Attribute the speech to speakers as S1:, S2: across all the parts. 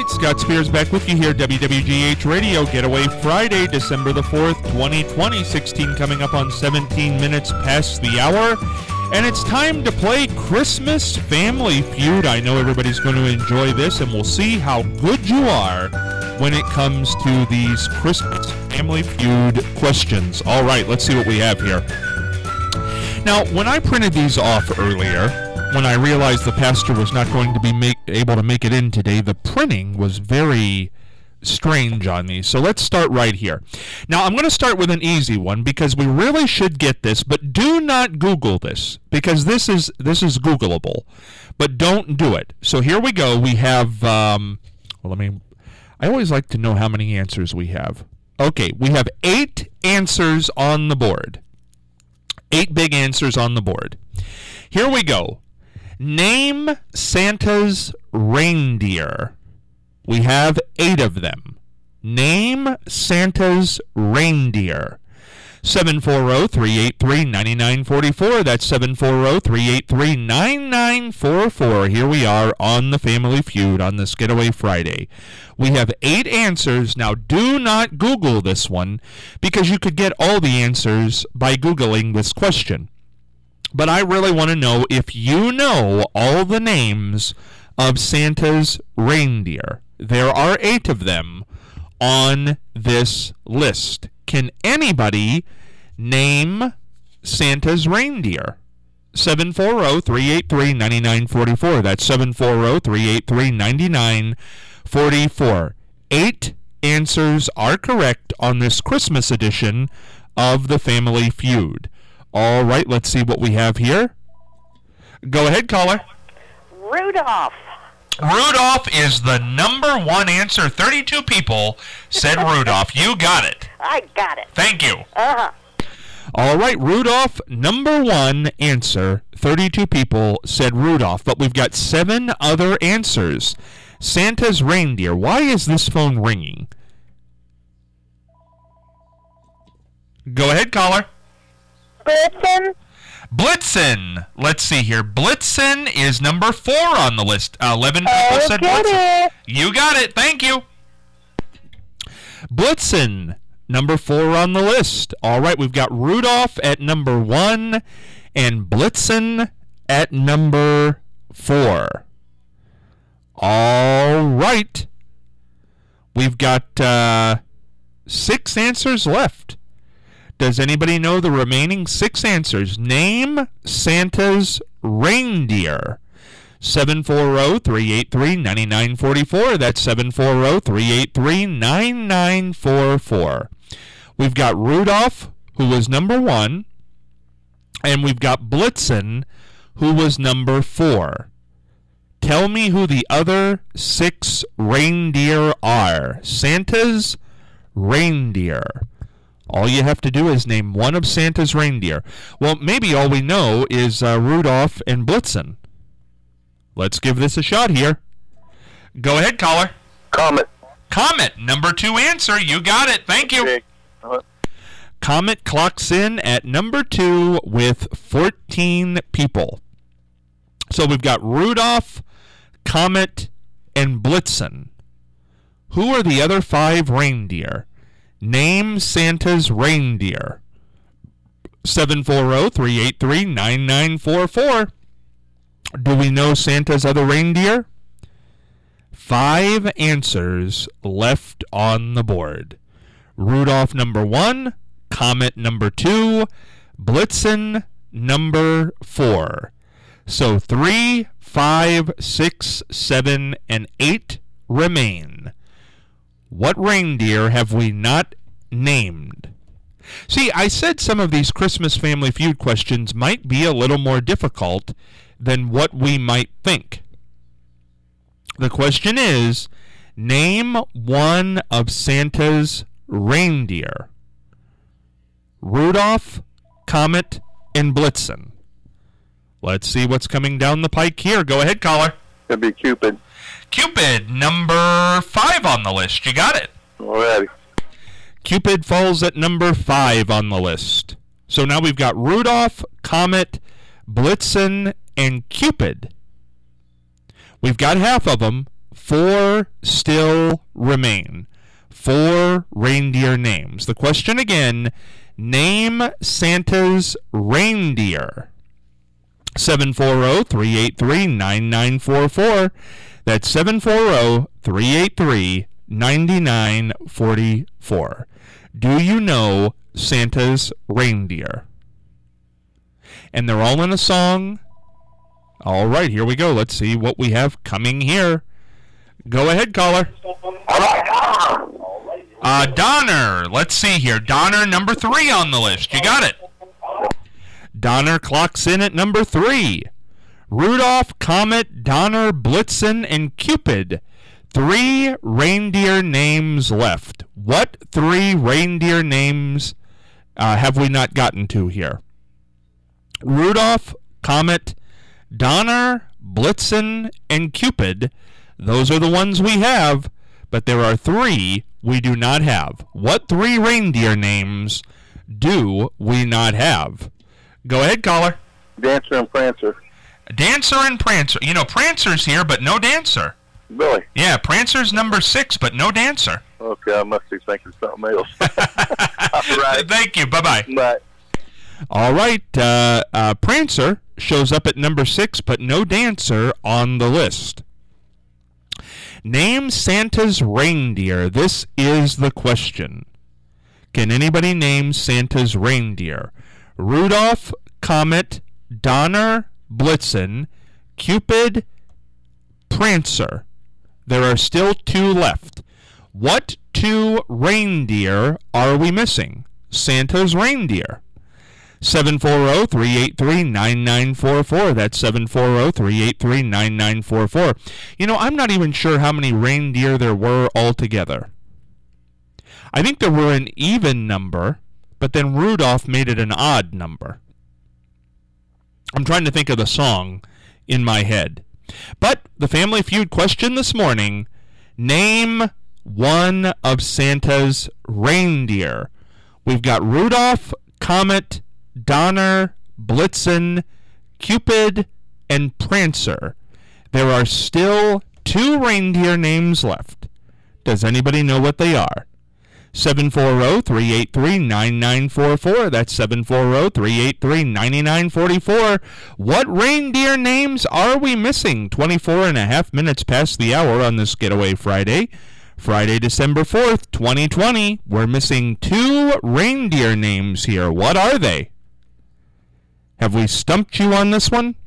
S1: right, Scott Spears back with you here, WWGH Radio, Getaway Friday, December the 4th, 2020, 16 coming up on 17 minutes past the hour, and it's time to play Christmas Family Feud. I know everybody's going to enjoy this, and we'll see how good you are when it comes to these Christmas Family Feud questions. All right, let's see what we have here. Now, when I printed these off earlier, when I realized the pastor was not going to be able to make it in today, the printing was very strange on these. So let's start right here. Now, I'm going to start with an easy one because we really should get this, but do not Google this because this is Googleable, but don't do it. So here we go. We have, I always like to know how many answers we have. Okay, we have 8 answers on the board. 8 big answers on the board. Here we go. Name Santa's reindeer. We have 8 of them. Name Santa's reindeer. 740-383-9944. That's 740-383-9944. Here we are on the Family Feud on this Getaway Friday. We have 8 answers. Now, do not Google this one because you could get all the answers by Googling this question. But I really want to know if you know all the names of Santa's reindeer. There are 8 of them on this list. Can anybody name Santa's reindeer? 740-383-9944. That's 740-383-9944. 8 answers are correct on this Christmas edition of the Family Feud. All right, let's see what we have here. Go ahead, caller.
S2: Rudolph.
S1: Rudolph is the number 1 answer. 32 people said Rudolph. You got it.
S2: I got it.
S1: Thank you.
S2: Uh-huh.
S1: All right, Rudolph, number 1 answer. 32 people said Rudolph, but we've got 7 other answers. Santa's reindeer. Why is this phone ringing? Go ahead, caller.
S2: Blitzen.
S1: Blitzen. Let's see here. Blitzen is number 4 on the list. 11 people said Blitzen. You got it. Thank you. Blitzen, number 4 on the list. All right, we've got Rudolph at number 1 and Blitzen at number 4. All right. We've got 6 answers left. Does anybody know the remaining 6 answers? Name Santa's reindeer. 740-383-9944. That's 740-383-9944. We've got Rudolph, who was number 1, and we've got Blitzen, who was number 4. Tell me who the other 6 reindeer are. Santa's reindeer. All you have to do is name one of Santa's reindeer. Well, maybe all we know is Rudolph and Blitzen. Let's give this a shot here. Go ahead, caller.
S3: Comet.
S1: Comet, number 2 answer. You got it. Thank you.
S3: Okay.
S1: Comet clocks in at number 2 with 14 people. So we've got Rudolph, Comet, and Blitzen. Who are the other 5 reindeer? Name Santa's reindeer. 740-383-9944. Do we know Santa's other reindeer? 5 answers left on the board. Rudolph number 1, Comet number 2, Blitzen number 4. So 3, 5, 6, 7, and 8 remain. What reindeer have we not named? See, I said some of these Christmas Family Feud questions might be a little more difficult than what we might think. The question is, name one of Santa's reindeer. Rudolph, Comet, and Blitzen. Let's see what's coming down the pike here. Go ahead, caller.
S3: It'd be Cupid.
S1: Cupid, number 5 on the list. You got it.
S3: Alrighty.
S1: Cupid falls at number 5 on the list. So now we've got Rudolph, Comet, Blitzen, and Cupid. We've got half of them. 4 still remain. 4 reindeer names. The question again, name Santa's reindeer. 740-383-9944. That's 740-383-9944. Do you know Santa's reindeer? And they're all in a song. All right, here we go. Let's see what we have coming here. Go ahead, caller. Donner. Let's see here. Donner, number 3 on the list. You got it. Donner clocks in at number 3. Rudolph, Comet, Donner, Blitzen, and Cupid. 3 reindeer names left. What 3 reindeer names have we not gotten to here? Rudolph, Comet, Donner, Blitzen, and Cupid. Those are the ones we have, but there are 3 we do not have. What 3 reindeer names do we not have? Go ahead, caller.
S3: Dancer and Prancer.
S1: Dancer and Prancer. You know, Prancer's here, but no Dancer.
S3: Really?
S1: Yeah, Prancer's number 6, but no Dancer.
S3: Okay, I must be thinking something else. All right.
S1: Thank you. Bye-bye.
S3: Bye.
S1: All right. Prancer shows up at number 6, but no Dancer on the list. Name Santa's reindeer. This is the question. Can anybody name Santa's reindeer? Rudolph, Comet, Donner, Blitzen, Cupid, Prancer. There are still 2 left. What 2 reindeer are we missing? Santa's reindeer. 740-383-9944. That's 740-383-9944. You know, I'm not even sure how many reindeer there were altogether. I think there were an even number, but then Rudolph made it an odd number. I'm trying to think of the song in my head. But the Family Feud question this morning, name one of Santa's reindeer. We've got Rudolph, Comet, Donner, Blitzen, Cupid, and Prancer. There are still 2 reindeer names left. Does anybody know what they are? 740-383-9944. That's 740-383-9944. What reindeer names are we missing? 24 and a half minutes past the hour on this Getaway Friday. Friday, December 4th, 2020. We're missing 2 reindeer names here. What are they? Have we stumped you on this one?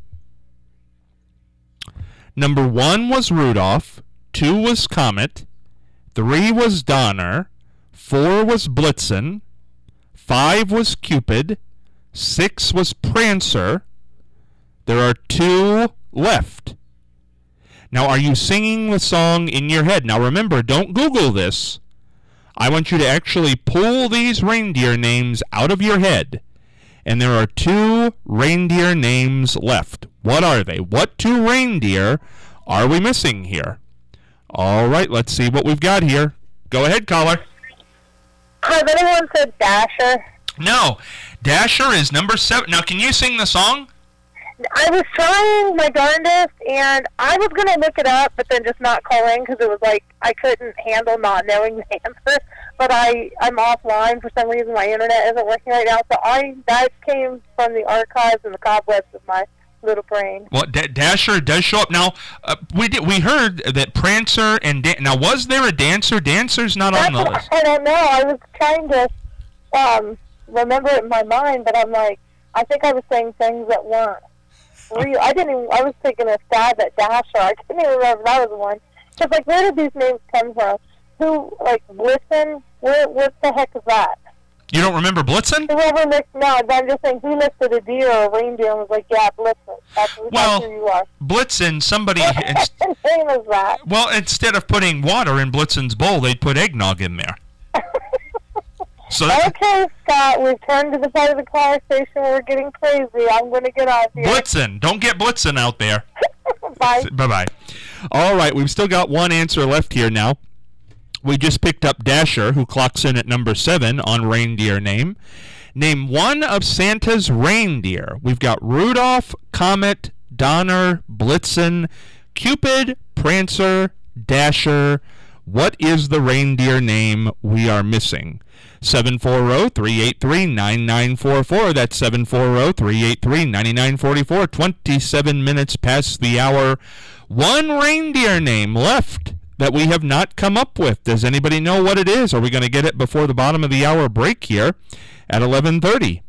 S1: Number 1 was Rudolph. 2 was Comet. 3 was Donner. 4 was Blitzen. 5 was Cupid. 6 was Prancer. There are 2 left. Now, are you singing the song in your head? Now, remember, don't Google this. I want you to actually pull these reindeer names out of your head. And there are 2 reindeer names left. What are they? What 2 reindeer are we missing here? All right, let's see what we've got here. Go ahead, caller.
S2: Has anyone said Dasher?
S1: No. Dasher is number 7. Now, can you sing the song?
S2: I was trying my darndest, and I was going to look it up, but then just not call in because it was like I couldn't handle not knowing the answer. But I'm offline for some reason. My internet isn't working right now, so that came from the archives and the cobwebs of my little brain.
S1: Well, Dasher does show up. Now, we heard that Prancer and now, was there a Dancer? Dancer's not on the list.
S2: I don't know. I was trying to remember it in my mind, but I'm like, I think I was saying things that weren't real. I was taking a stab at Dasher. I couldn't even remember that was the one. Because, like, where did these names come from? Who, like, Blitzen? What the heck is that?
S1: You don't remember Blitzen?
S2: No, I'm just saying, who lifted a deer or a reindeer and was like, yeah, Blitzen. That's who you are.
S1: Blitzen, somebody...
S2: What name is that?
S1: Well, instead of putting water in Blitzen's bowl, they'd put eggnog in there.
S2: Okay, Scott, we've turned to the part of the conversation where we're getting crazy. I'm going to get out here.
S1: Blitzen. Don't get Blitzen out there.
S2: Bye.
S1: Bye-bye. All right, we've still got one answer left here now. We just picked up Dasher, who clocks in at number 7 on reindeer name. Name one of Santa's reindeer. We've got Rudolph, Comet, Donner, Blitzen, Cupid, Prancer, Dasher. What is the reindeer name we are missing? 740-383-9944. That's 740-383-9944. 27 minutes past the hour. One reindeer name left that we have not come up with. Does anybody know what it is? Are we going to get it before the bottom of the hour break here at 11:30?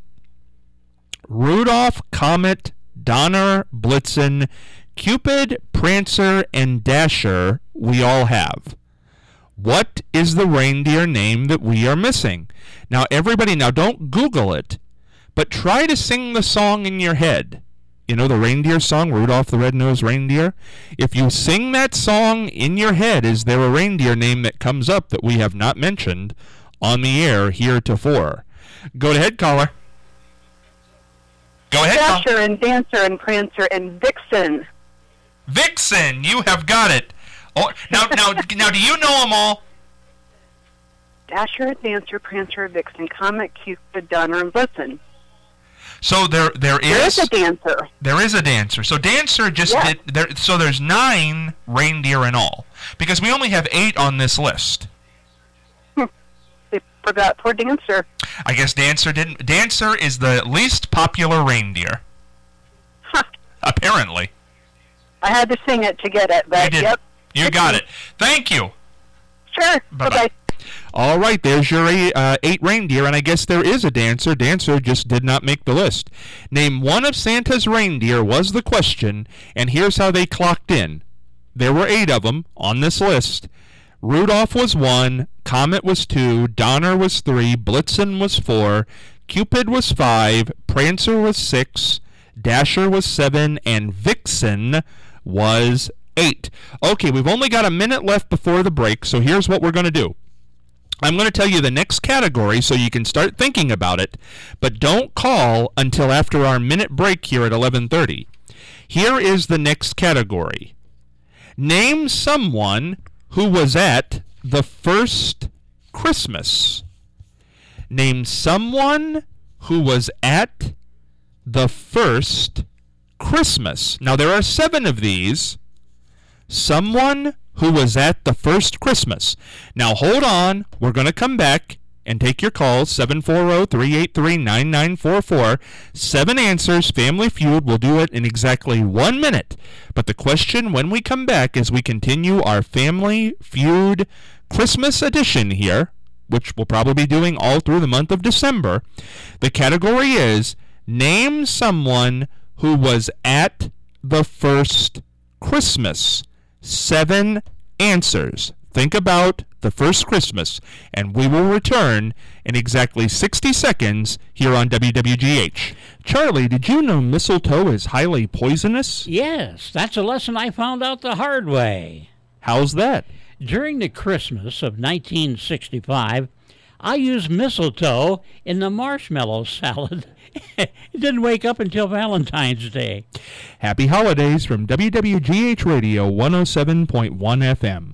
S1: Rudolph, Comet, Donner, Blitzen, Cupid, Prancer, and Dasher we all have. What is the reindeer name that we are missing? Now, everybody, don't Google it, but try to sing the song in your head. You know the reindeer song, Rudolph the Red-Nosed Reindeer? If you sing that song in your head, is there a reindeer name that comes up that we have not mentioned on the air heretofore? Go ahead, caller. Go ahead,
S4: Dasher and Dancer and Prancer and Vixen.
S1: Vixen, you have got it. Oh, now, do you know them all?
S4: Dasher, Dancer, Prancer, Vixen, Comet, Cupid, Donner, and Blitzen.
S1: So there is
S4: a dancer.
S1: There is a dancer. So Dancer just did there. So there's 9 reindeer in all, because we only have 8 on this list.
S4: They forgot poor Dancer.
S1: I guess Dancer didn't. Dancer is the least popular reindeer.
S4: Huh.
S1: Apparently.
S4: I had to sing it to get it, but
S1: you did.
S4: Yep.
S1: You got it. Thank you.
S4: Sure. Bye-bye.
S1: All right, there's your 8 reindeer, and I guess there is a dancer. Dancer just did not make the list. Name one of Santa's reindeer was the question, and here's how they clocked in. There were 8 of them on this list. Rudolph was 1, Comet was 2, Donner was 3, Blitzen was 4, Cupid was 5, Prancer was 6, Dasher was 7, and Vixen was 8. Okay, we've only got a minute left before the break, so here's what we're going to do. I'm going to tell you the next category so you can start thinking about it, but don't call until after our minute break here at 11:30. Here is the next category. Name someone who was at the first Christmas. Name someone who was at the first Christmas. Now, there are 7 of these. Someone who was at the first Christmas. Now, hold on. We're going to come back and take your calls. 740-383-9944. 7 answers. Family Feud. We'll do it in exactly 1 minute. But the question when we come back as we continue our Family Feud Christmas edition here, which we'll probably be doing all through the month of December, the category is name someone who was at the first Christmas. 7 answers. Think about the first Christmas, and we will return in exactly 60 seconds here on WWGH. Charlie, did you know mistletoe is highly poisonous?
S5: Yes, that's a lesson I found out the hard way.
S1: How's that?
S5: During the Christmas of 1965, I used mistletoe in the marshmallow salad. It didn't wake up until Valentine's Day.
S1: Happy holidays from WWGH Radio 107.1 FM.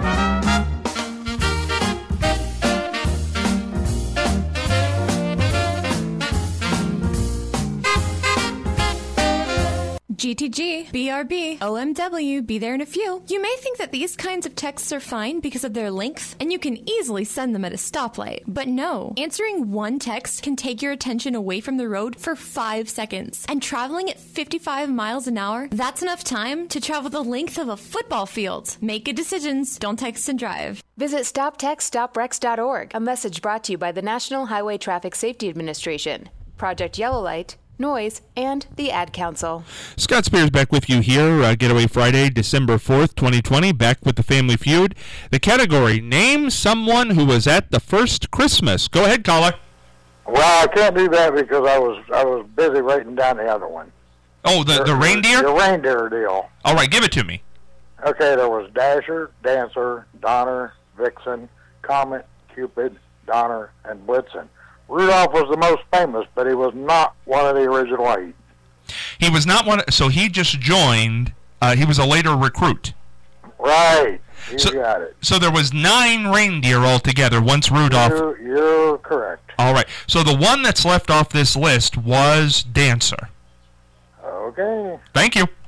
S6: GTG, BRB, OMW, be there in a few. You may think that these kinds of texts are fine because of their length, and you can easily send them at a stoplight. But no, answering one text can take your attention away from the road for 5 seconds. And traveling at 55 miles an hour, that's enough time to travel the length of a football field. Make good decisions. Don't text and drive.
S7: Visit StopTextStopWrecks.org. A message brought to you by the National Highway Traffic Safety Administration, Project Yellow Light, Noise, and the Ad Council.
S1: Scott Spears back with you here, Getaway Friday, December 4th, 2020, back with the Family Feud. The category, name someone who was at the first Christmas. Go ahead, caller.
S8: Well, I can't do that because I was busy writing down the other one.
S1: Oh, the reindeer?
S8: The reindeer deal.
S1: All right, give it to me.
S8: Okay, there was Dasher, Dancer, Donner, Vixen, Comet, Cupid, Donner, and Blitzen. Rudolph was the most famous, but he was not one of the original 8.
S1: He was not one, so he just joined. He was a later recruit.
S8: Right. You got it.
S1: So there was 9 reindeer altogether once Rudolph.
S8: You're correct.
S1: All right. So the one that's left off this list was Dancer.
S8: Okay.
S1: Thank you.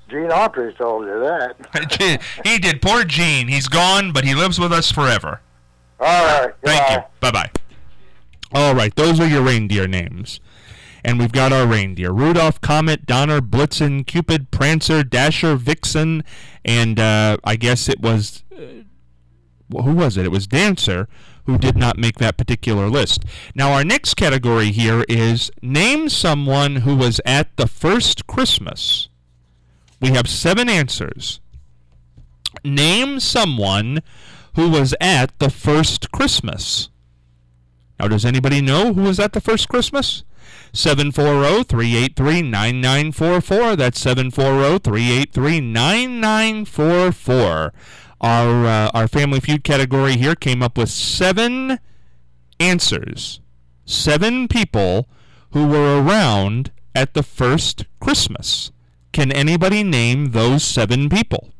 S8: Gene Autry told you that.
S1: He did. Poor Gene. He's gone, but he lives with us forever.
S8: All right.
S1: Thank you. Bye-bye. All right, those are your reindeer names. And we've got our reindeer. Rudolph, Comet, Donner, Blitzen, Cupid, Prancer, Dasher, Vixen, and I guess it was... who was it? It was Dancer, who did not make that particular list. Now, our next category here is name someone who was at the first Christmas. We have 7 answers. Name someone who was at the first Christmas. Now, does anybody know who was at the first Christmas? 740-383-9944. That's 740-383-9944. Our Family Feud category here came up with 7 answers. 7 people who were around at the first Christmas. Can anybody name those 7 people?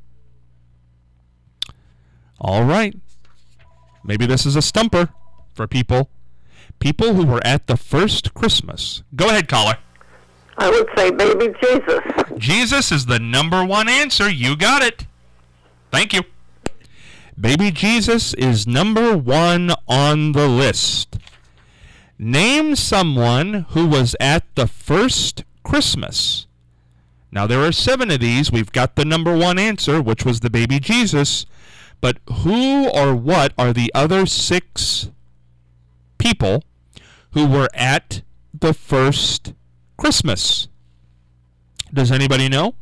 S1: All right. Maybe this is a stumper for people. People who were at the first Christmas. Go ahead, caller.
S4: I would say baby Jesus.
S1: Jesus is the number 1 answer. You got it. Thank you. Baby Jesus is number 1 on the list. Name someone who was at the first Christmas. Now, there are 7 of these. We've got the number 1 answer, which was the baby Jesus. But who or what are the other 6 people who were at the first Christmas? Does anybody know?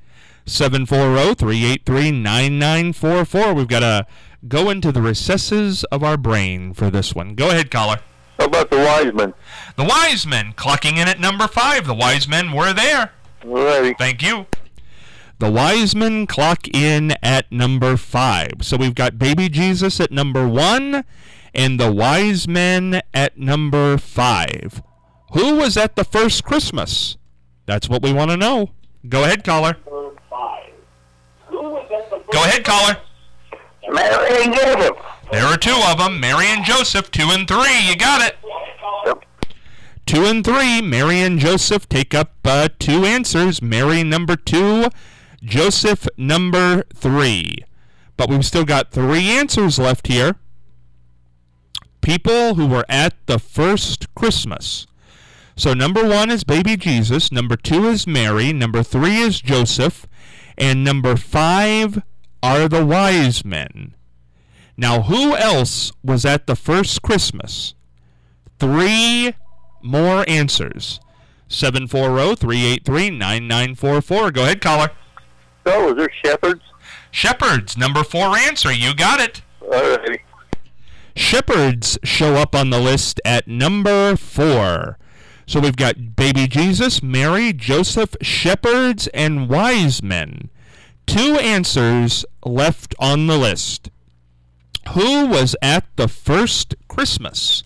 S1: 740-383-9944. We've got to go into the recesses of our brain for this one. Go ahead, caller.
S3: How about the wise men?
S1: The wise men, clocking in at number 5. The wise men were there.
S3: All righty.
S1: Thank you. The wise men clock in at number 5. So we've got baby Jesus at number 1 and the wise men at number 5. Who was at the first Christmas? That's what we want to know. Go ahead, caller. Go ahead, caller.
S8: Mary and Joseph.
S1: There are 2 of them, Mary and Joseph, 2 and 3. You got it. 2 and 3, Mary and Joseph take up 2 answers. Mary number 2, Joseph number 3. But we've still got 3 answers left here. People who were at the first Christmas. So number 1 is baby Jesus, number 2 is Mary, number 3 is Joseph, and number 5 are the wise men. Now, who else was at the first Christmas? 3 more answers. 740-383-9944. Go ahead, caller.
S3: Oh, is there shepherds?
S1: Shepherds, number 4 answer. You got it.
S3: All righty.
S1: Shepherds show up on the list at number 4. So we've got baby Jesus, Mary, Joseph, shepherds, and wise men. 2 answers left on the list. Who was at the first Christmas?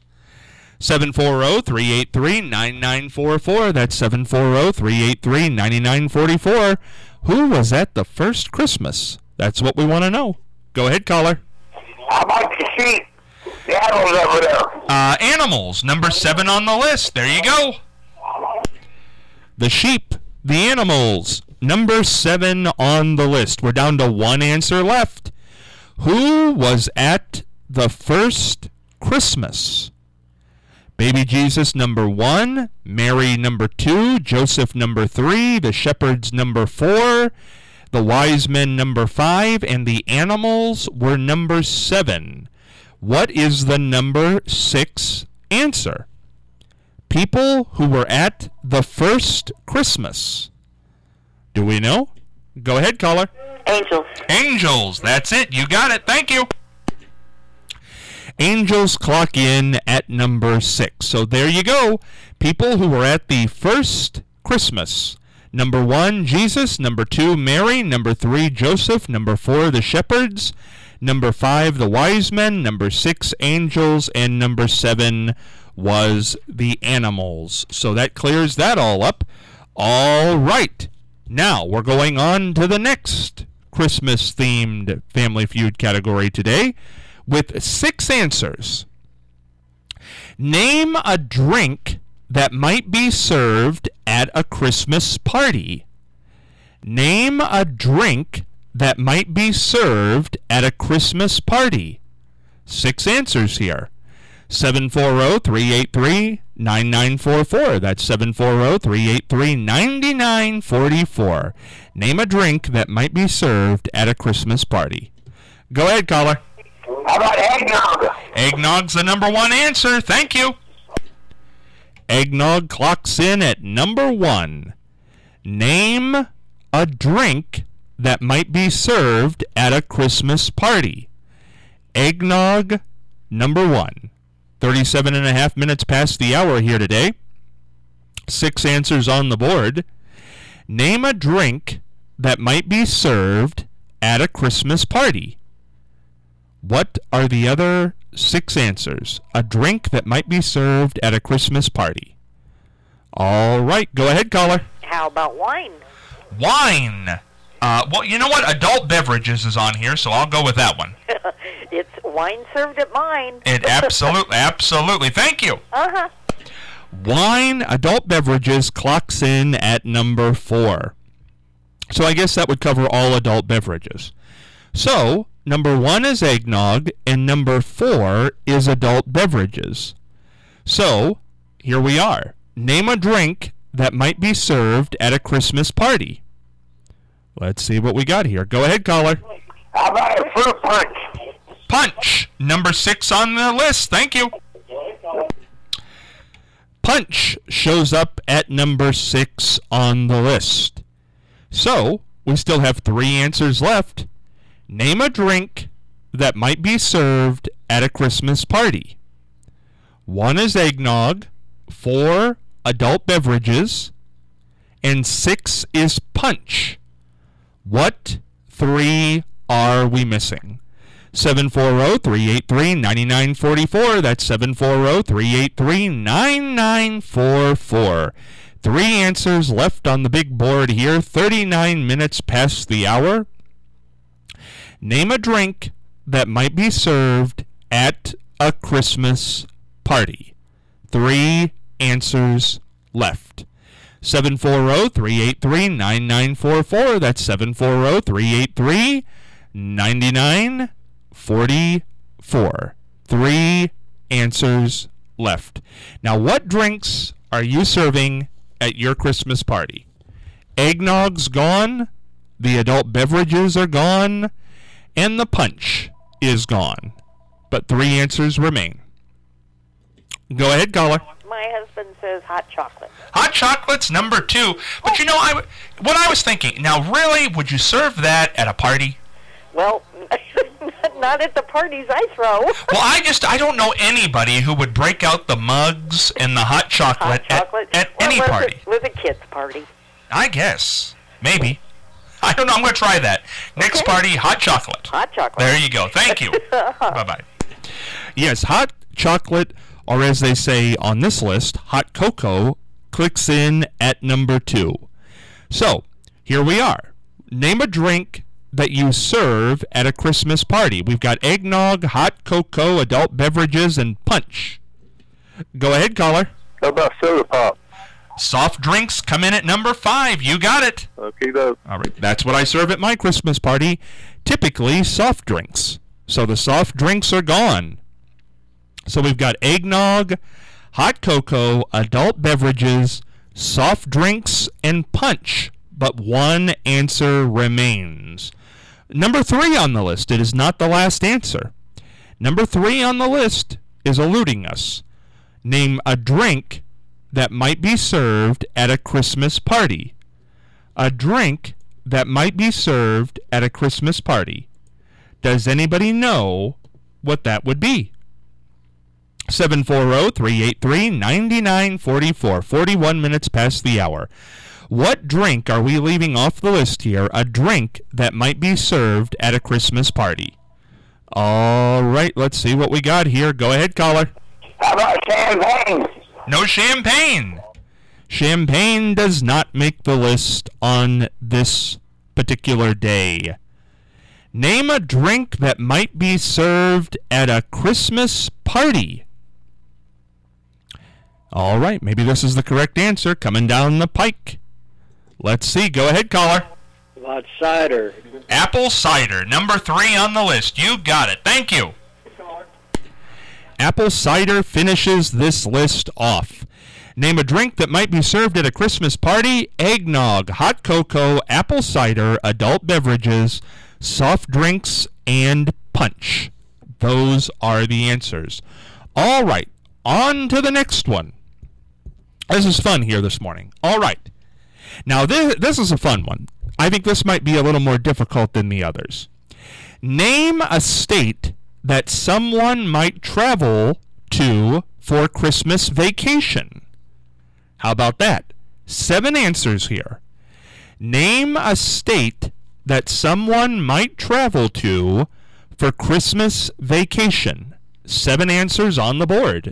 S1: 740-383-9944. That's 740-383-9944. Who was at the first Christmas? That's what we want to know. Go ahead, caller.
S8: How about the sheep? The animals over there.
S1: Animals, number 7 on the list. There you go. The sheep, the animals, number 7 on the list. We're down to 1 answer left. Who was at the first Christmas? Baby Jesus, number 1. Mary, number 2. Joseph, number 3. The shepherds, number 4. The wise men, number 5. And the animals were number 7. What is the number 6 answer? People who were at the first Christmas. Do we know? Go ahead, caller.
S4: Angels.
S1: Angels. That's it. You got it. Thank you. Angels clock in at number 6. So there you go. People who were at the first Christmas. Number 1, Jesus. Number 2, Mary. Number 3, Joseph. Number 4, the shepherds. Number 5, the wise men. Number 6, angels. And number 7 was the animals. So that clears that all up. All right. Now we're going on to the next Christmas-themed Family Feud category today with 6 answers. Name a drink that might be served at a Christmas party. Name a drink that might be served at a Christmas party. 6 answers here. 740-383-9944. That's 740-383-9944. Name a drink that might be served at a Christmas party. Go ahead, caller.
S8: How about eggnog?
S1: Eggnog's the number 1 answer. Thank you. Eggnog clocks in at number 1. Name a drink that might be served at a Christmas party. Eggnog, number 1. 37 and a half minutes past the hour here today. 6 answers on the board. Name a drink that might be served at a Christmas party. What are the other 6 answers? A drink that might be served at a Christmas party. All right, go ahead, caller.
S9: How about wine?
S1: Wine. Well, you know what? Adult beverages is on here, so I'll go with that one.
S9: It's wine served at mine.
S1: It absolutely. Thank you.
S9: Uh-huh.
S1: Wine, adult beverages, clocks in at number 4. So I guess that would cover all adult beverages. So, number 1 is eggnog, and number 4 is adult beverages. So, here we are. Name a drink that might be served at a Christmas party. Let's see what we got here. Go ahead, caller.
S8: How about a fruit punch?
S1: Punch, number 6 on the list. Thank you. Punch shows up at number 6 on the list. So, we still have 3 answers left. Name a drink that might be served at a Christmas party. 1 is eggnog, 4 adult beverages, and 6 is punch. What 3 are we missing? 740-383-9944. That's 740-383-9944. 3 answers left on the big board here. 39 minutes past the hour. Name a drink that might be served at a Christmas party. 3 answers left. 740-383-9944. That's 740-383-9944. 3 answers left. Now, what drinks are you serving at your Christmas party? Eggnog's gone, the adult beverages are gone, and the punch is gone. But 3 answers remain. Go ahead, caller.
S9: My husband says hot chocolate.
S1: Hot chocolate's number 2. But you know, what I was thinking, now really, would you serve that at a party?
S9: Well, not at the parties I throw.
S1: Well, I don't know anybody who would break out the mugs and the hot chocolate, at any party.
S9: With a kid's party.
S1: I guess. Maybe. I don't know. I'm going to try that. Next party, hot chocolate.
S9: Hot chocolate.
S1: There you go. Thank you. Bye-bye. Yes, hot chocolate, or as they say on this list, hot cocoa, clicks in at number 2. So, here we are. Name a drink that you serve at a Christmas party. We've got eggnog, hot cocoa, adult beverages, and punch. Go ahead, caller.
S3: How about soda pop?
S1: Soft drinks come in at number 5. You got it.
S3: Okay, though.
S1: All right. That's what I serve at my Christmas party. Typically, soft drinks. So the soft drinks are gone. So we've got eggnog, hot cocoa, adult beverages, soft drinks, and punch. But 1 answer remains. Number 3 on the list. It is not the last answer. Number 3 on the list is eluding us. Name a drink that might be served at a Christmas party. A drink that might be served at a Christmas party. Does anybody know what that would be? 740-383-9944. 41 minutes past the hour. What drink are we leaving off the list here? A drink that might be served at a Christmas party. All right, let's see what we got here. Go ahead, caller.
S8: How about champagne?
S1: No champagne. Champagne does not make the list on this particular day. Name a drink that might be served at a Christmas party. All right, maybe this is the correct answer coming down the pike. Let's see. Go ahead, caller.
S10: Cider.
S1: Apple cider, number 3 on the list. You got it. Thank you. Apple cider finishes this list off. Name a drink that might be served at a Christmas party: eggnog, hot cocoa, apple cider, adult beverages, soft drinks, and punch. Those are the answers. All right, on to the next one. This is fun here this morning. All right. Now, this is a fun one. I think this might be a little more difficult than the others. Name a state that someone might travel to for Christmas vacation. How about that? 7 answers here. Name a state that someone might travel to for Christmas vacation. 7 answers on the board.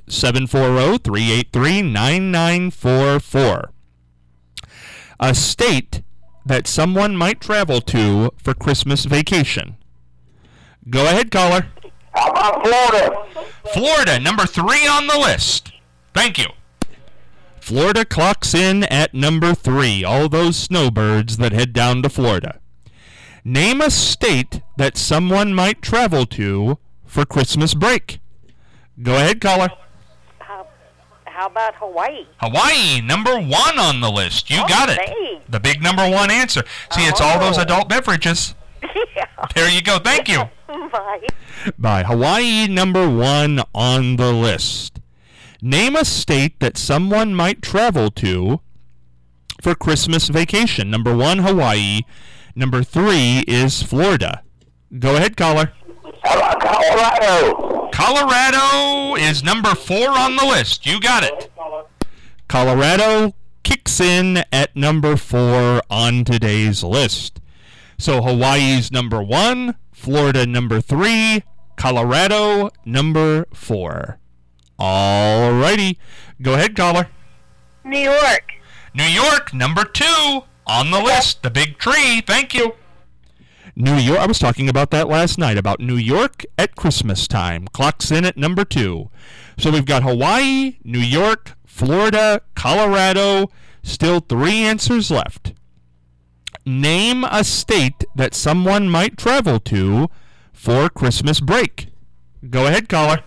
S1: 740-383-9944. A state that someone might travel to for Christmas vacation. Go ahead, caller.
S8: How about Florida?
S1: Florida, number 3 on the list. Thank you. Florida clocks in at number 3. All those snowbirds that head down to Florida. Name a state that someone might travel to for Christmas break. Go ahead, caller.
S9: How about Hawaii?
S1: Hawaii, number 1 on the list. You got it.
S9: Dang.
S1: The big number 1 answer. See, it's all those adult beverages.
S9: Yeah.
S1: There you go. Thank you.
S9: Bye.
S1: Bye. Hawaii, number 1 on the list. Name a state that someone might travel to for Christmas vacation. Number 1, Hawaii. Number 3 is Florida. Go ahead, caller.
S8: How about Colorado?
S1: Colorado is number 4 on the list. You got it. Colorado kicks in at number 4 on today's list. So Hawaii's number 1, Florida number 3, Colorado number 4. All righty. Go ahead, caller.
S9: New York.
S1: New York, number 2 on the list. The big tree. Thank you. New York. I was talking about that last night, about New York at Christmas time. Clocks in at number 2. So we've got Hawaii, New York, Florida, Colorado. Still 3 answers left. Name a state that someone might travel to for Christmas break. Go ahead, caller.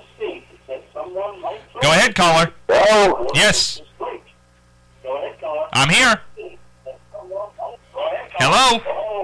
S1: Go ahead, caller.
S8: Hello?
S1: Yes. I'm here. Hello?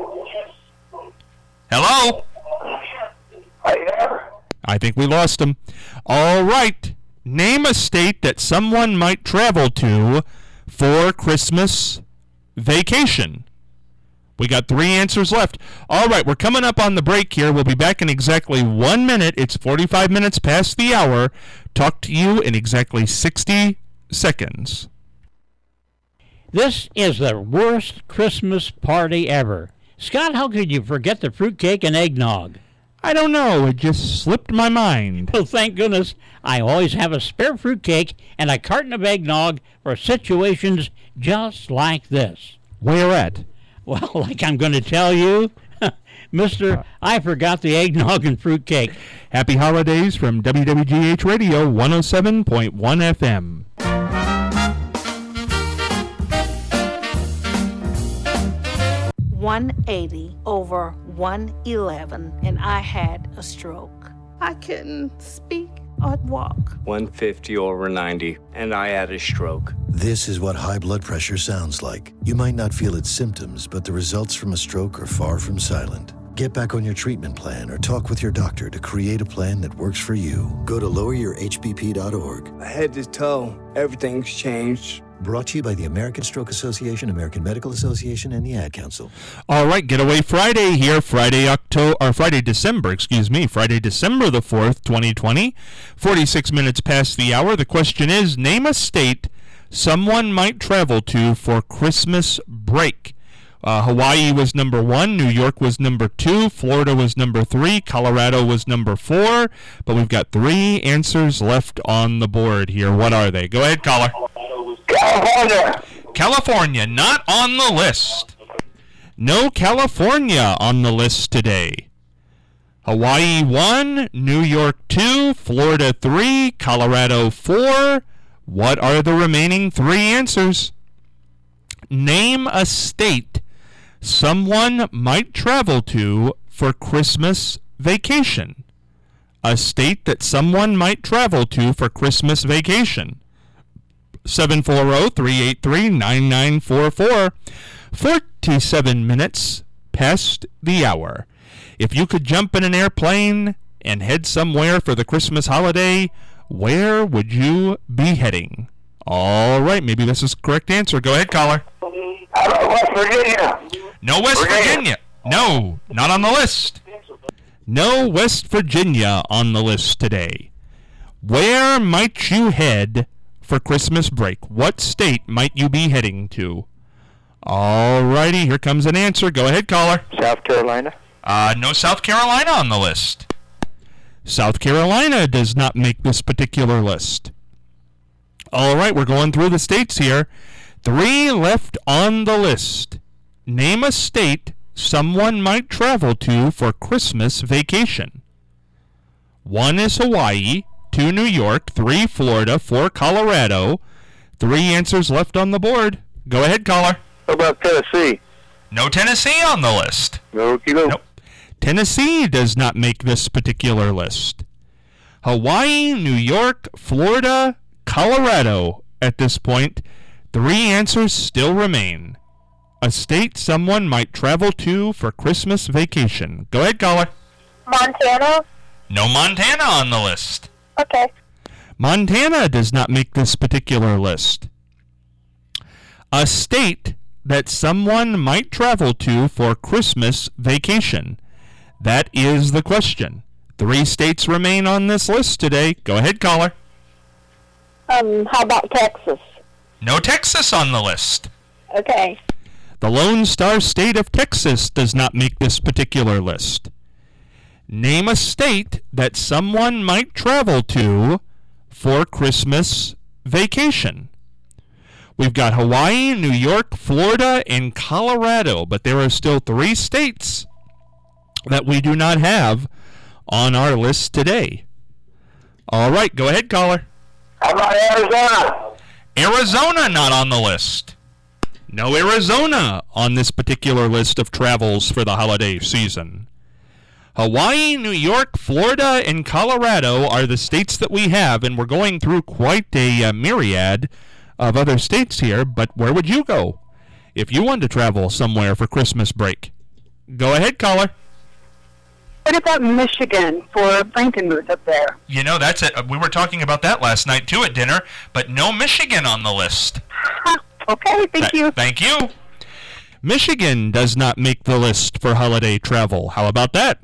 S1: Hello?
S8: Hey there.
S1: I think we lost him. All right. Name a state that someone might travel to for Christmas vacation. We got 3 answers left. All right, we're coming up on the break here. We'll be back in exactly 1 minute. It's 45 minutes past the hour. Talk to you in exactly 60 seconds.
S5: This is the worst Christmas party ever. Scott, how could you forget the fruitcake and eggnog?
S1: I don't know. It just slipped my mind.
S5: Well, thank goodness I always have a spare fruitcake and a carton of eggnog for situations just like this.
S1: Where at?
S5: Well, like I'm going to tell you, Mister, I forgot the eggnog and fruitcake.
S1: Happy holidays from WWGH Radio 107.1 FM.
S11: 180 over 111, and I had a stroke. I couldn't speak or walk.
S12: 150 over 90, and I had a stroke.
S13: This is what high blood pressure sounds like. You might not feel its symptoms, but the results from a stroke are far from silent. Get back on your treatment plan or talk with your doctor to create a plan that works for you. Go to loweryourhbp.org.
S12: Head to toe, everything's changed.
S13: Brought to you by the American Stroke Association, American Medical Association, and the Ad Council.
S1: All right, Getaway Friday here, Friday, December the 4th, 2020. 46 minutes past the hour. The question is, name a state someone might travel to for Christmas break. Hawaii was number 1, New York was number 2, Florida was number 3, Colorado was number 4, but we've got 3 answers left on the board here. What are they? Go ahead, caller.
S8: California.
S1: California, not on the list. No California on the list today. Hawaii 1, New York 2, Florida 3, Colorado 4. What are the remaining 3 answers? Name a state someone might travel to for Christmas vacation. A state that someone might travel to for Christmas vacation. 740-383-9944. 47 minutes past the hour. If you could jump in an airplane and head somewhere for the Christmas holiday, where would you be heading? All right, maybe this is the correct answer. Go ahead, caller.
S8: West Virginia.
S1: No West Virginia. No, not on the list. No West Virginia on the list today. Where might you head for Christmas break? What state might you be heading to? All righty, here comes an answer. Go ahead, caller.
S3: South Carolina.
S1: No South Carolina on the list. South Carolina does not make this particular list. All right, we're going through the states here. 3 left on the list. Name a state someone might travel to for Christmas vacation. 1 is Hawaii, 2 New York, 3 Florida, 4 Colorado. 3 answers left on the board. Go ahead, caller.
S3: How about Tennessee?
S1: No Tennessee on the list.
S3: Nope.
S1: Tennessee does not make this particular list. Hawaii, New York, Florida, Colorado. At this point, 3 answers still remain. A state someone might travel to for Christmas vacation. Go ahead, caller.
S2: Montana?
S1: No Montana on the list.
S2: Okay.
S1: Montana does not make this particular list. A state that someone might travel to for Christmas vacation. That is the question. 3 states remain on this list today. Go ahead, caller.
S2: How about Texas?
S1: No Texas on the list.
S2: Okay.
S1: The Lone Star State of Texas does not make this particular list. Name a state that someone might travel to for Christmas vacation. We've got Hawaii, New York, Florida, and Colorado, but there are still 3 states that we do not have on our list today. All right, go ahead, caller.
S8: How about Arizona?
S1: Arizona not on the list. No Arizona on this particular list of travels for the holiday season. Hawaii, New York, Florida, and Colorado are the states that we have, and we're going through quite a myriad of other states here, but where would you go if you wanted to travel somewhere for Christmas break? Go ahead, caller.
S4: What about Michigan for Frankenmuth up there?
S1: You know, that's it. We were talking about that last night, too, at dinner, but no Michigan on the list.
S4: Okay, thank you.
S1: Thank you. Michigan does not make the list for holiday travel. How about that?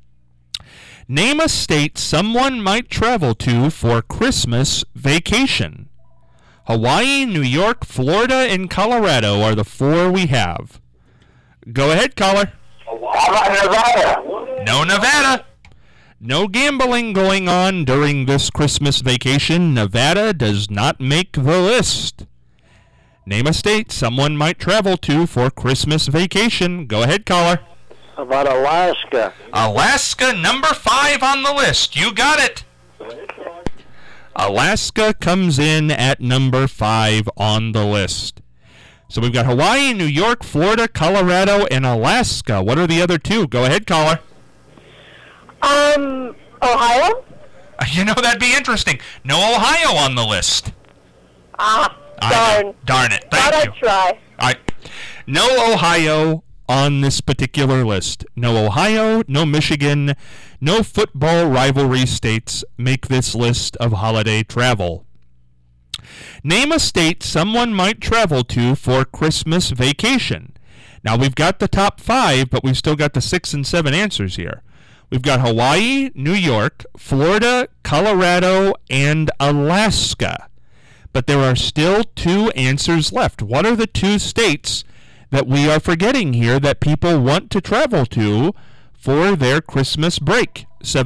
S1: Name a state someone might travel to for Christmas vacation. Hawaii, New York, Florida, and Colorado are the 4 we have. Go ahead, caller.
S8: How about Nevada?
S1: No Nevada. No gambling going on during this Christmas vacation. Nevada does not make the list. Name a state someone might travel to for Christmas vacation. Go ahead, caller.
S8: How about Alaska?
S1: Alaska, number 5 on the list. You got it. Alaska comes in at number 5 on the list. So we've got Hawaii, New York, Florida, Colorado, and Alaska. What are the other 2? Go ahead, caller.
S2: Ohio?
S1: You know, that'd be interesting. No Ohio on the list.
S2: Darn.
S1: Darn it.
S2: Thought I'd try.
S1: No Ohio on this particular list. No Ohio, no Michigan, no football rivalry states make this list of holiday travel. Name a state someone might travel to for Christmas vacation. Now, we've got the top 5, but we've still got the 6 and 7 answers here. We've got Hawaii, New York, Florida, Colorado, and Alaska. But there are still 2 answers left. What are the 2 states that we are forgetting here that people want to travel to for their Christmas break?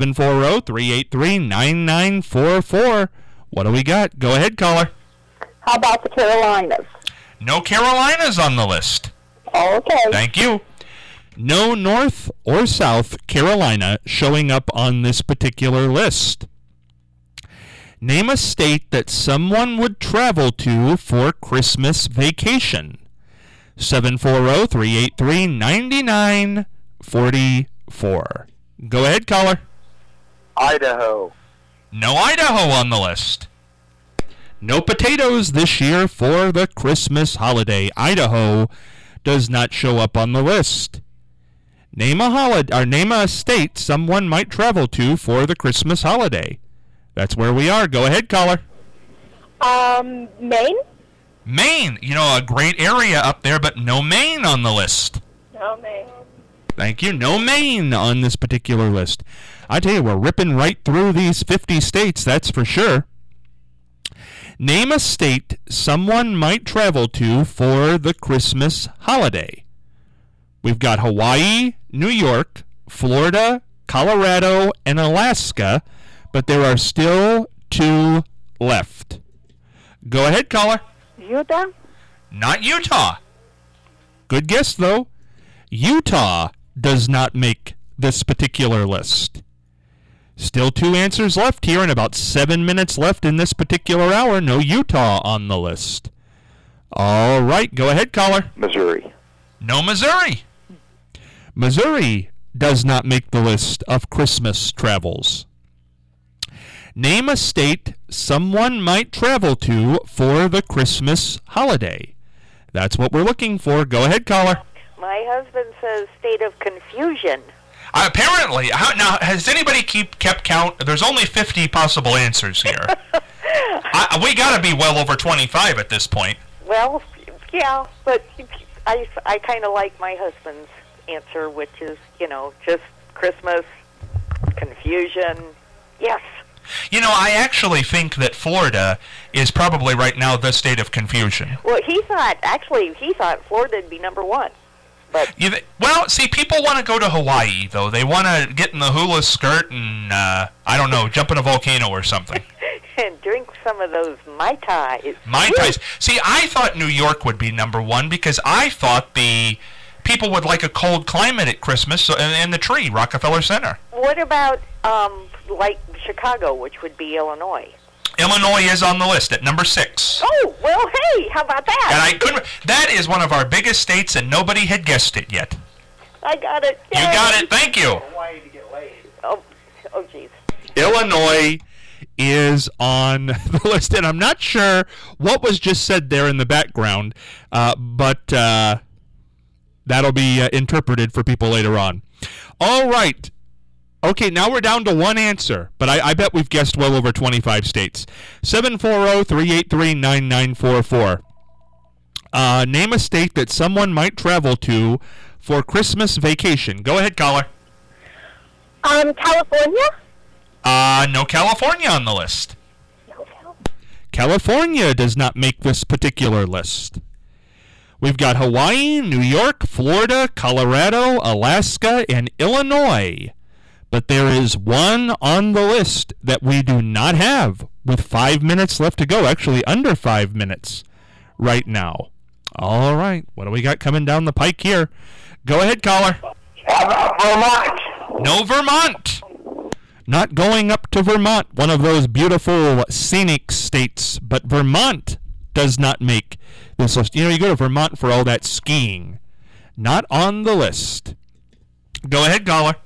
S1: 740-383-9944. What do we got? Go ahead, caller.
S2: How about the Carolinas?
S1: No Carolinas on the list.
S2: Okay.
S1: Thank you. No North or South Carolina showing up on this particular list. Name a state that someone would travel to for Christmas vacation. 740-383-9944. Go ahead, caller.
S3: Idaho.
S1: No Idaho on the list. No potatoes this year for the Christmas holiday. Idaho does not show up on the list. Name a state someone might travel to for the Christmas holiday. That's where we are. Go ahead, caller.
S2: Maine?
S1: Maine. You know, a great area up there, but no Maine on the list.
S2: No, Maine.
S1: Thank you. No Maine on this particular list. I tell you, we're ripping right through these 50 states, that's for sure. Name a state someone might travel to for the Christmas holiday. We've got Hawaii, New York, Florida, Colorado, and Alaska, but there are still 2 left. Go ahead, caller.
S2: Utah?
S1: Not Utah. Good guess, though. Utah does not make this particular list. Still 2 answers left here and about 7 minutes left in this particular hour. No Utah on the list. All right, go ahead, caller.
S3: Missouri.
S1: No Missouri. Missouri does not make the list of Christmas travels. Name a state someone might travel to for the Christmas holiday. That's what we're looking for. Go ahead, caller.
S9: My husband says state of confusion.
S1: Apparently. Now, has anybody kept count? There's only 50 possible answers here. We got to be well over 25 at this point.
S9: Well, yeah, but I kind of like my husband's answer, which is, just Christmas, confusion, yes.
S1: You know, I actually think that Florida is probably right now the state of confusion.
S9: Well, he thought Florida would be number 1. But
S1: well, see, people want to go to Hawaii, though. They want to get in the hula skirt and, I don't know, jump in a volcano or something.
S9: And drink some of those Mai Tais.
S1: Mai Tais. See, I thought New York would be number 1 because I thought the people would like a cold climate at Christmas and the tree, Rockefeller Center.
S9: What about, like Chicago, which would be Illinois?
S1: Illinois is on the list at number 6.
S9: Oh, well, hey, how about that?
S1: And that is one of our biggest states, and nobody had guessed it yet.
S9: I got it.
S1: Yay. You got it. Thank you.
S9: Hawaii to get laid. Oh, jeez.
S1: Illinois is on the list, and I'm not sure what was just said there in the background, but that'll be interpreted for people later on. All right. Okay, now we're down to 1 answer, but I bet we've guessed well over 25 states. 740-383-9944. Name a state that someone might travel to for Christmas vacation. Go ahead, caller.
S2: California?
S1: No California on the list. California does not make this particular list. We've got Hawaii, New York, Florida, Colorado, Alaska, and Illinois. But there is 1 on the list that we do not have with 5 minutes left to go. Actually, under 5 minutes right now. All right. What do we got coming down the pike here? Go ahead, caller.
S8: Vermont.
S1: No Vermont. Not going up to Vermont, one of those beautiful scenic states. But Vermont does not make this list. You know, you go to Vermont for all that skiing. Not on the list. Go ahead, caller.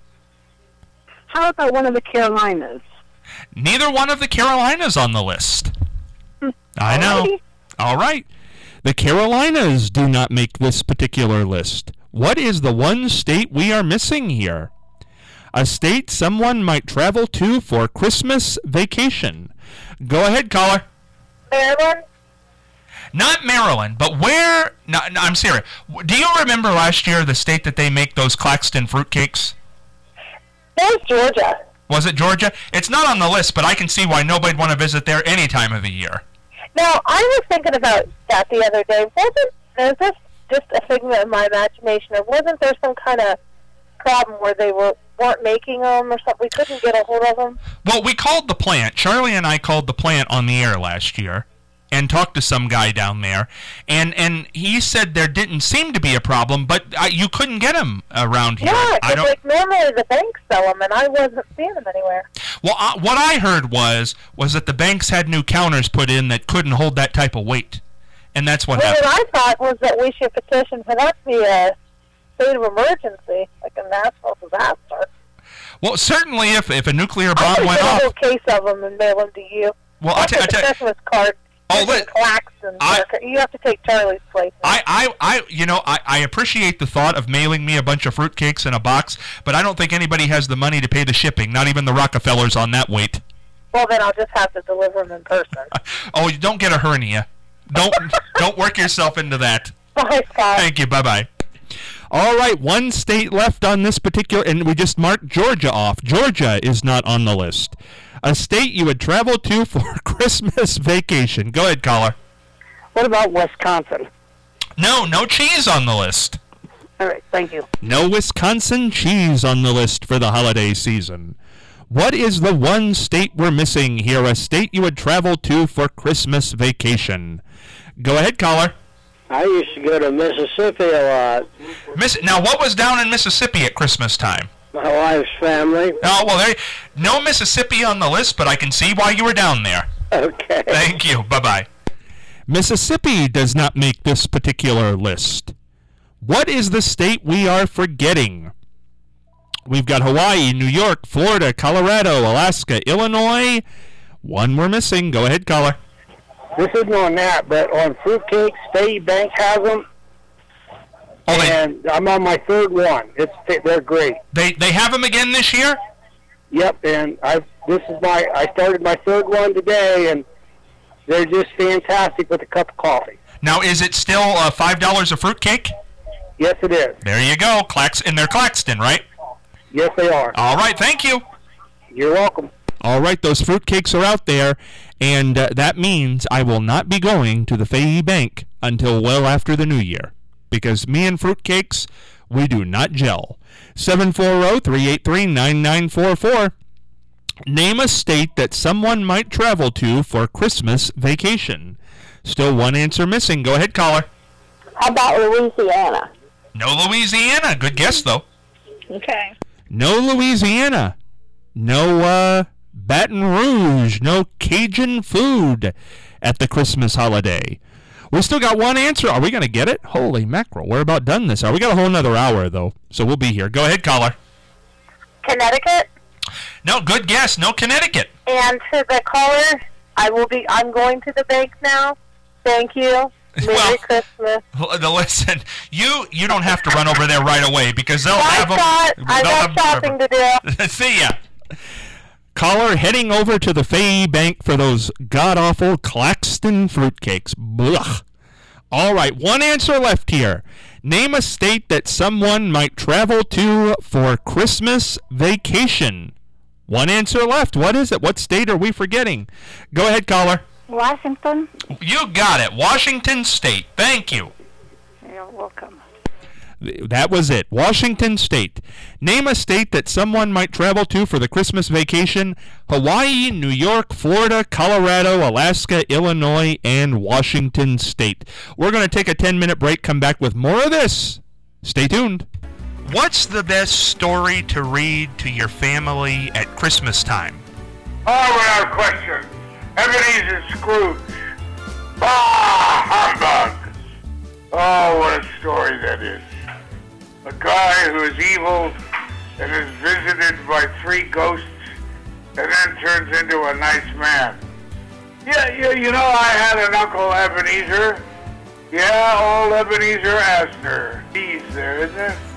S4: How about one of the Carolinas?
S1: Neither one of the Carolinas on the list. I know. All right. The Carolinas do not make this particular list. What is the one state we are missing here? A state someone might travel to for Christmas vacation. Go ahead, caller.
S2: Maryland?
S1: Not Maryland, but where? No, I'm serious. Do you remember last year the state that they make those Claxton fruitcakes?
S2: That was Georgia.
S1: Was it Georgia? It's not on the list, but I can see why nobody'd want to visit there any time of the year.
S2: Now, I was thinking about that the other day. Is this just a figment of my imagination, or wasn't there some kind of problem where they weren't making them or something? We couldn't get a hold of them?
S1: Well, we called the plant. Charlie and I called the plant on the air last year and talked to some guy down there, and he said there didn't seem to be a problem, but you couldn't get them around here.
S2: Yeah, because like normally the banks sell them, and I wasn't seeing them anywhere.
S1: Well, what I heard was that the banks had new counters put in that couldn't hold that type of weight, And that's what
S2: Well,
S1: happened.
S2: what I thought was that we should petition for that to be a state of emergency, like a national disaster.
S1: Well, certainly if a nuclear bomb went
S2: a
S1: off.
S2: whole case of them and mail them to you.
S1: Well, I'll tell you.
S2: Christmas card. Claxton. You have to take Charlie's place.
S1: I appreciate the thought of mailing me a bunch of fruitcakes in a box, but I don't think anybody has the money to pay the shipping. Not even the Rockefellers on that weight.
S2: Well, then I'll just have to deliver them in person.
S1: Oh, you don't get a hernia. Don't work yourself into that.
S2: Bye, Scott.
S1: Thank you. Bye-bye. All right, one state left on this particular, and we just marked Georgia off. Georgia is not on the list. A state you would travel to for Christmas vacation. Go ahead, caller.
S4: What about Wisconsin?
S1: No cheese on the list.
S4: All right, thank you.
S1: No Wisconsin cheese on the list for the holiday season. What is the one state we're missing here? A state you would travel to for Christmas vacation. Go ahead, caller.
S10: I used to go to Mississippi a lot.
S1: Now, what was down in Mississippi at Christmas time?
S10: My wife's family.
S1: Oh, well, no Mississippi on the list, but I can see why you were down there.
S10: Okay.
S1: Thank you. Bye-bye. Mississippi does not make this particular list. What is the state we are forgetting? We've got Hawaii, New York, Florida, Colorado, Alaska, Illinois. One we're missing. Go ahead, caller.
S10: This isn't on that, but on fruitcakes, State Bank has them. And I'm on my third one. They're great.
S1: They have them again this year?
S10: Yep, and I started my third one today, and they're just fantastic with a cup of coffee.
S1: Now, is it still $5 a fruitcake?
S10: Yes, it is.
S1: There you go. And they're Claxton, right?
S10: Yes, they are.
S1: All right, thank you.
S10: You're welcome.
S1: All right, those fruitcakes are out there, and that means I will not be going to the Fayette Bank until well after the new year, because me and fruitcakes, we do not gel. 740-383-9944. Name a state that someone might travel to for Christmas vacation. Still one answer missing. Go ahead, caller.
S2: How about Louisiana?
S1: No Louisiana. Good guess, though.
S2: Okay.
S1: No Louisiana. No Baton Rouge. No Cajun food at the Christmas holiday. We still got one answer. Are we going to get it? Holy mackerel. We're about done this hour. We got a whole nother hour, though, so we'll be here. Go ahead, caller.
S2: Connecticut?
S1: No, good guess. No Connecticut.
S2: And to the caller, I'm going to the bank now. Thank you. Merry Christmas.
S1: Listen, you don't have to run over there right away, because they'll have them.
S2: I got shopping to do.
S1: See ya. Caller heading over to the Fayette Bank for those god-awful Claxton fruitcakes. Blech. All right, one answer left here. Name a state that someone might travel to for Christmas vacation. One answer left. What is it? What state are we forgetting? Go ahead, caller.
S11: Washington.
S1: You got it. Washington State. Thank you.
S11: You're welcome.
S1: That was it. Washington State. Name a state that someone might travel to for the Christmas vacation. Hawaii, New York, Florida, Colorado, Alaska, Illinois, and Washington State. We're going to take a 10-minute break, come back with more of this. Stay tuned. What's the best story to read to your family at Christmas time?
S8: Oh, without question, Ebenezer Scrooge. Bah, humbug! Oh, what a story that is. A guy who is evil and is visited by three ghosts and then turns into a nice man. Yeah, you know, I had an Uncle Ebenezer. Yeah, old Ebenezer Asner. He's there, isn't it?